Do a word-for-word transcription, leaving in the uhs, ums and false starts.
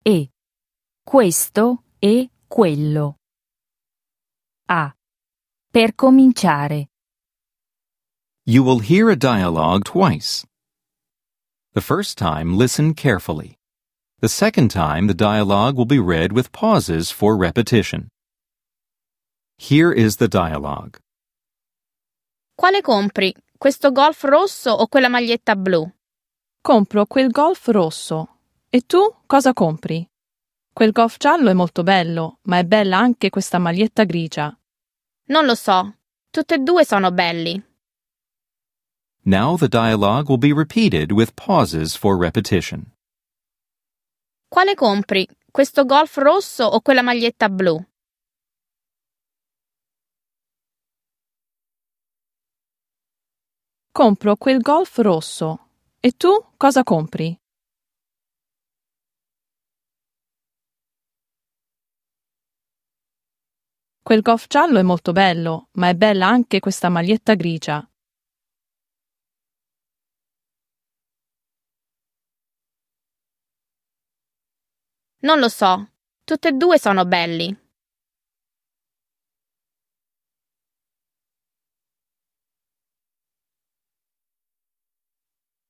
e, questo e quello. A. Per cominciare. You will hear a dialogue twice. The first time, listen carefully. The second time, the dialogue will be read with pauses for repetition. Here is the dialogue. Quale compri? Questo golf rosso o quella maglietta blu? Compro quel golf rosso. E tu cosa compri? Quel golf giallo è molto bello, ma è bella anche questa maglietta grigia. Non lo so. Tutte e due sono belli. Now the dialogue will be repeated with pauses for repetition. Quale compri? Questo golf rosso o quella maglietta blu? Compro quel golf rosso. E tu cosa compri? Quel golf giallo è molto bello, ma è bella anche questa maglietta grigia. Non lo so. Tutte e due sono belli.